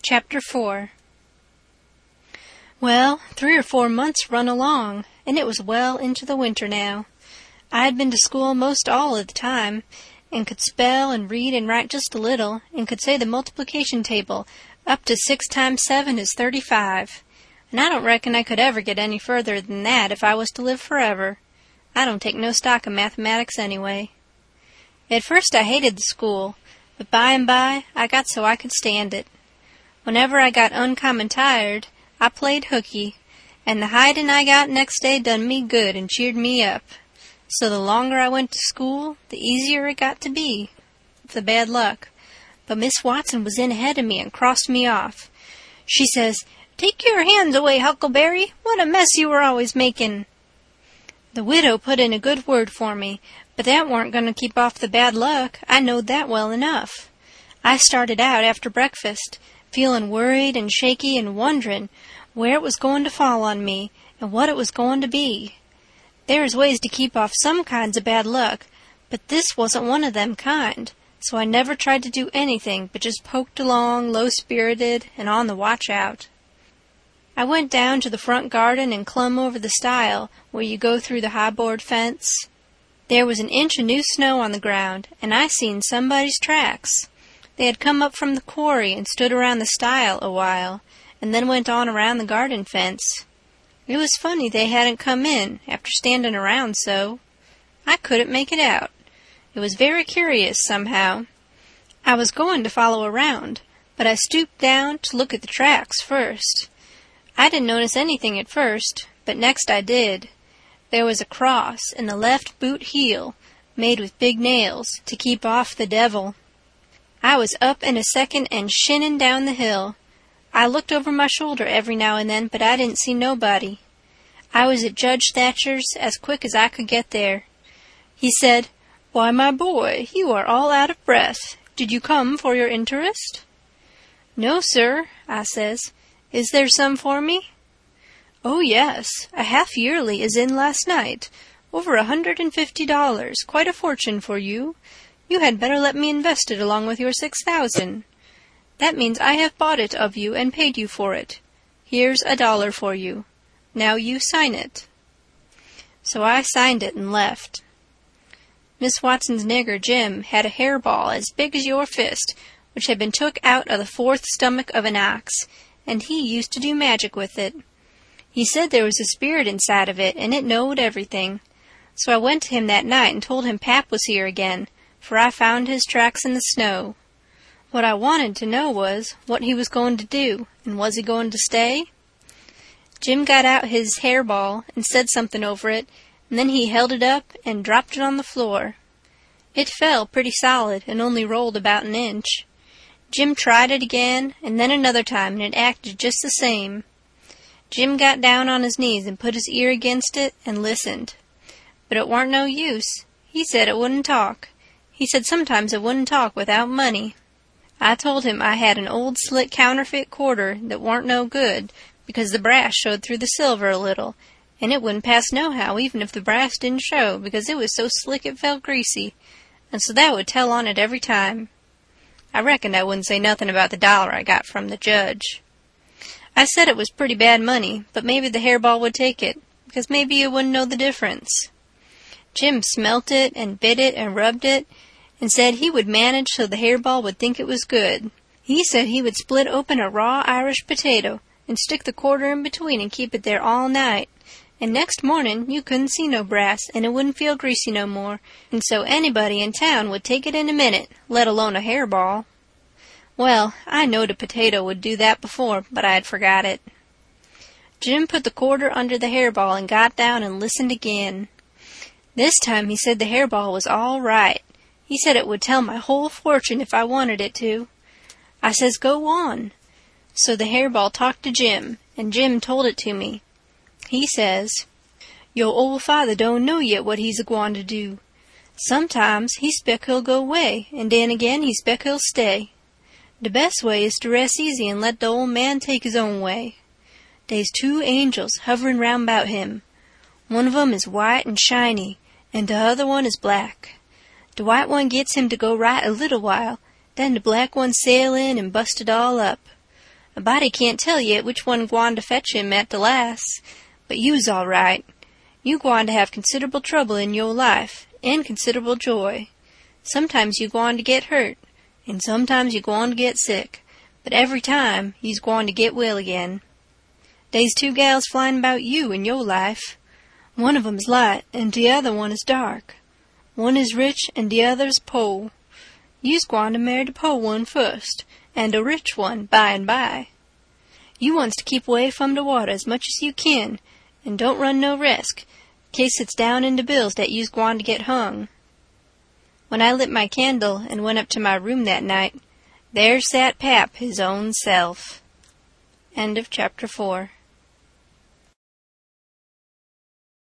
Chapter 4. Well, 3 or 4 months run along, and it was well into the winter now. I had been to school most all of the time, and could spell and read and write just a little, and could say the multiplication table up to 6 times 7 is 35. And I don't reckon I could ever get any further than that if I was to live forever. I don't take no stock in mathematics anyway. At first I hated the school, but by and by I got so I could stand it. Whenever I got uncommon tired, I played hooky, and the hidin' I got next day done me good and cheered me up. So the longer I went to school, the easier it got to be. The bad luck. But Miss Watson was in ahead of me and crossed me off. She says, "Take your hands away, Huckleberry. What a mess you were always makin'." The widow put in a good word for me, but that warn't going to keep off the bad luck. I knowed that well enough. I started out after breakfast, feelin' worried and shaky and wonderin' where it was going to fall on me and what it was going to be. There's ways to keep off some kinds of bad luck, but this wasn't one of them kind, so I never tried to do anything but just poked along low-spirited and on the watch-out. I went down to the front garden and clumb over the stile where you go through the high-board fence. There was an inch of new snow on the ground, and I seen somebody's tracks. They had come up from the quarry and stood around the stile a while, and then went on around the garden fence. It was funny they hadn't come in, after standing around so. I couldn't make it out. It was very curious, somehow. I was going to follow around, but I stooped down to look at the tracks first. I didn't notice anything at first, but next I did. There was a cross in the left boot heel, made with big nails, to keep off the devil. I was up in a second and shinnin' down the hill. I looked over my shoulder every now and then, but I didn't see nobody. I was at Judge Thatcher's as quick as I could get there. He said, "Why, my boy, you are all out of breath. Did you come for your interest?" "No, sir," I says. "Is there some for me?" "Oh, yes. A half-yearly is in last night. Over $150, quite a fortune for you. You had better let me invest it along with your 6,000. That means I have bought it of you and paid you for it. Here's $1 for you. Now you sign it." So I signed it and left. Miss Watson's nigger, Jim, had a hairball as big as your fist, which had been took out of the 4th stomach of an ox, and he used to do magic with it. He said there was a spirit inside of it, and it knowed everything. So I went to him that night and told him Pap was here again, for I found his tracks in the snow. What I wanted to know was what he was going to do, and was he going to stay? Jim got out his hairball and said something over it, and then he held it up and dropped it on the floor. It fell pretty solid and only rolled about an inch. Jim tried it again, and then another time, and it acted just the same. Jim got down on his knees and put his ear against it and listened. But it warn't no use. He said it wouldn't talk. He said sometimes it wouldn't talk without money. I told him I had an old slick counterfeit quarter that warn't no good, because the brass showed through the silver a little, and it wouldn't pass nohow even if the brass didn't show, because it was so slick it felt greasy, and so that would tell on it every time. I reckoned I wouldn't say nothing about the $1 I got from the judge. I said it was pretty bad money, but maybe the hairball would take it, because maybe it wouldn't know the difference. Jim smelt it and bit it and rubbed it, and said he would manage so the hairball would think it was good. He said he would split open a raw Irish potato and stick the quarter in between and keep it there all night, and next morning you couldn't see no brass, and it wouldn't feel greasy no more, and so anybody in town would take it in a minute, let alone a hairball. Well, I knowed a potato would do that before, but I had forgot it. Jim put the quarter under the hairball and got down and listened again. This time he said the hairball was all right. He said it would tell my whole fortune if I wanted it to. I says, "Go on." So the hairball talked to Jim, and Jim told it to me. He says, "Yo' ole father don't know yet what he's a-gwine to do. Sometimes he spec he'll go away, and den again he spec he'll stay. The best way is to rest easy and let the old man take his own way. Dey's 2 angels hovering round 'bout him. One of 'em is white and shiny, and the other one is black. The white one gets him to go right a little while, then the black one sail in and bust it all up. A body can't tell yet which one gwine to fetch him at the last, but you's all right. You gwine to have considerable trouble in yo' life, and considerable joy. Sometimes you gwine to get hurt, and sometimes you gwine to get sick, but every time you's gwine to get well again. Dey's two gals flyin' about you in yo' life. One of 'em's light, and de other one is dark. One is rich, and de other's po'. You's gwine to marry de po' one first, and de rich one by and by. You wants to keep away from de water as much as you kin, and don't run no risk, case it's down in de bills dat you's gwine to get hung. When I lit my candle and went up to my room that night, there sat Pap his own self. End of chapter 4.